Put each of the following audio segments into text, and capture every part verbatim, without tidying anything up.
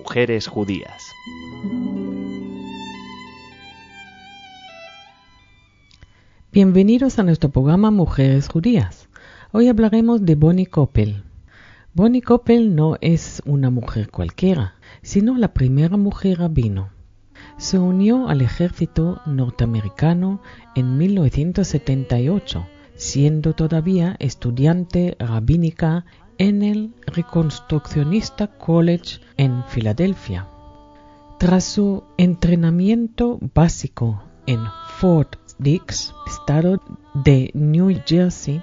mujeres judías. Bienvenidos a nuestro programa Mujeres Judías. Hoy hablaremos de Bonnie Koppel. Bonnie Koppel no es una mujer cualquiera, sino la primera mujer rabino. Se unió al ejército norteamericano en mil novecientos setenta y ocho, siendo todavía estudiante rabínica en el Reconstruccionista College en Filadelfia. Tras su entrenamiento básico en Fort Dix, estado de New Jersey,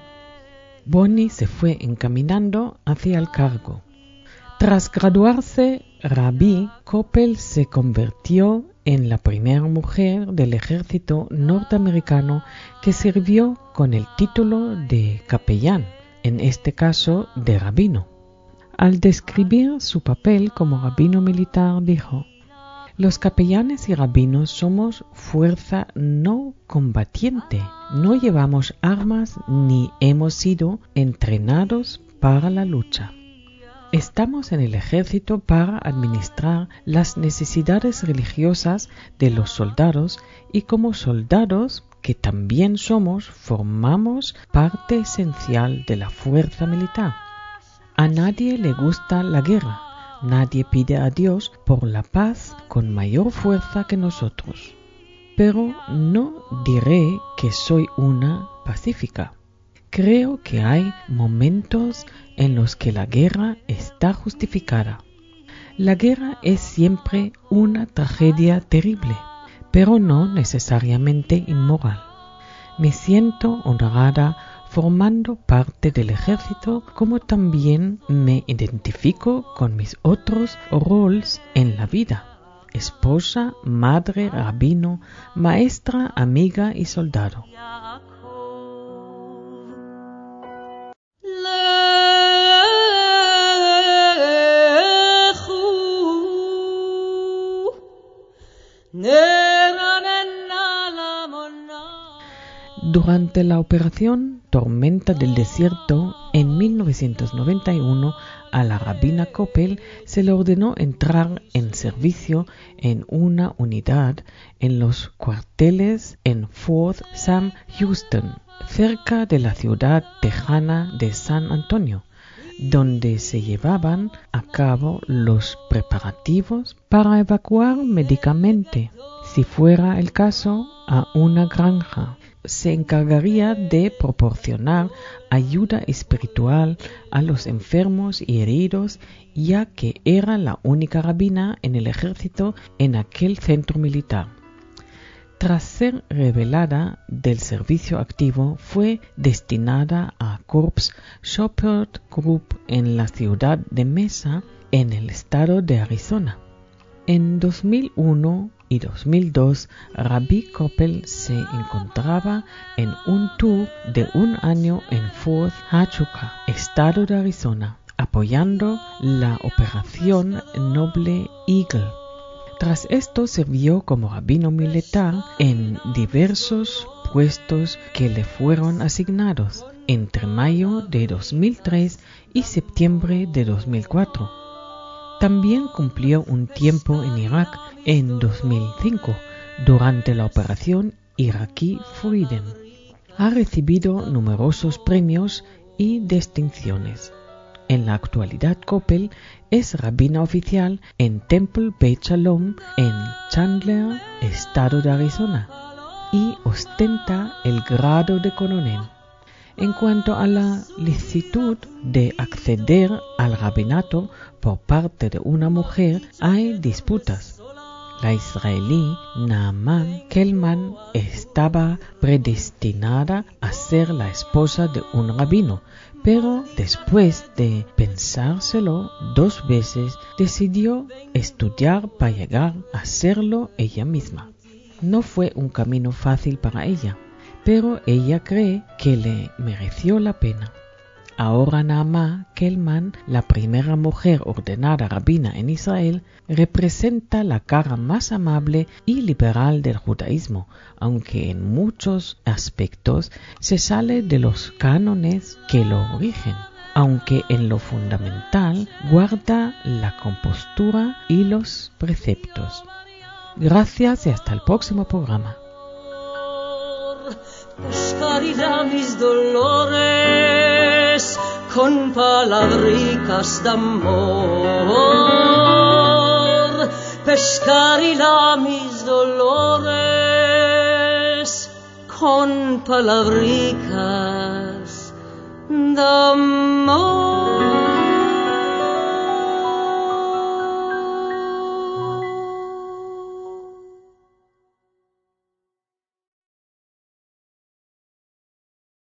Bonnie se fue encaminando hacia el cargo. Tras graduarse, Rabbi Koppel se convirtió en la primera mujer del ejército norteamericano que sirvió con el título de capellán, en este caso de rabino. Al describir su papel como rabino militar, dijo: "Los capellanes y rabinos somos fuerza no combatiente, no llevamos armas ni hemos sido entrenados para la lucha. Estamos en el ejército para administrar las necesidades religiosas de los soldados y como soldados, que también somos, formamos parte esencial de la fuerza militar. A nadie le gusta la guerra. Nadie pide a Dios por la paz con mayor fuerza que nosotros. Pero no diré que soy una pacífica. Creo que hay momentos en los que la guerra está justificada. La guerra es siempre una tragedia terrible, pero no necesariamente inmoral. Me siento honrada formando parte del ejército, como también me identifico con mis otros roles en la vida: esposa, madre, rabino, maestra, amiga y soldado. Durante la operación Tormenta del Desierto en mil novecientos noventa y uno, a la rabina Koppel se le ordenó entrar en servicio en una unidad en los cuarteles en Fort Sam Houston, cerca de la ciudad tejana de San Antonio, donde se llevaban a cabo los preparativos para evacuar médicamente, si fuera el caso, a una granja. Se encargaría de proporcionar ayuda espiritual a los enfermos y heridos, ya que era la única rabina en el ejército en aquel centro militar. Tras ser revelada del servicio activo, fue destinada a Corps Support Group en la ciudad de Mesa, en el estado de Arizona. En dos mil uno y dos mil dos, Rabbi Koppel se encontraba en un tour de un año en Fort Huachuca, estado de Arizona, apoyando la operación Noble Eagle. Tras esto sirvió como rabino militar en diversos puestos que le fueron asignados entre mayo de dos mil tres y septiembre de dos mil cuatro. También cumplió un tiempo en Irak en dos mil cinco, durante la operación Iraqi Freedom. Ha recibido numerosos premios y distinciones. En la actualidad, Koppel es rabina oficial en Temple Beit Shalom en Chandler, estado de Arizona, y ostenta el grado de coronel. En cuanto a la licitud de acceder al rabinato por parte de una mujer, hay disputas. La israelí Naaman Kelman estaba predestinada a ser la esposa de un rabino, pero después de pensárselo dos veces, decidió estudiar para llegar a serlo ella misma. No fue un camino fácil para ella, pero ella cree que le mereció la pena. Ahora Naamá Kelman, la primera mujer ordenada rabina en Israel, representa la cara más amable y liberal del judaísmo, aunque en muchos aspectos se sale de los cánones que lo rigen. aunque en lo fundamental guarda la compostura y los preceptos. Gracias y hasta el próximo programa. Pescarirá mis dolores con palabricas de amor. Pescarirá mis dolores con palabricas de amor.